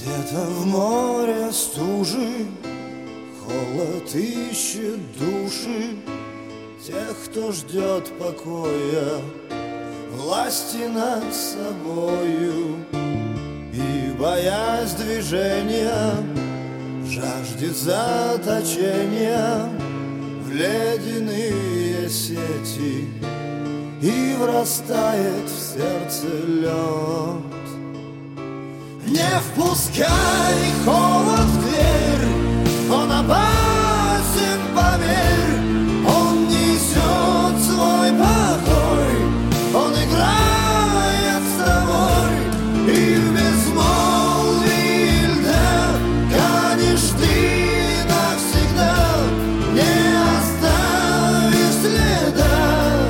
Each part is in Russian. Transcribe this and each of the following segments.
Где-то в море стужи холод ищет души тех, кто ждет покоя, власти над собою. И, боясь движения, жаждет заточения в ледяные сети и врастает в сердце лед. Не впускай холод в дверь, он опасен, поверь, он несет свой покой, он играет с тобой, и в безмолвии льда канешь ты навсегда, не оставишь следа.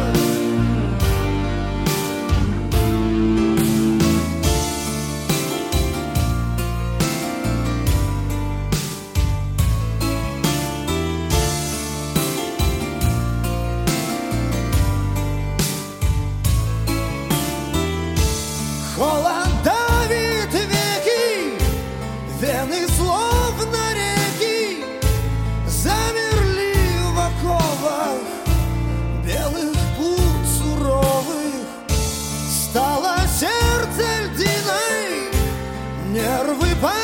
Холод давит веки, вены словно реки замерли в оковах белых пут суровых. Стало сердце льдиной, нервы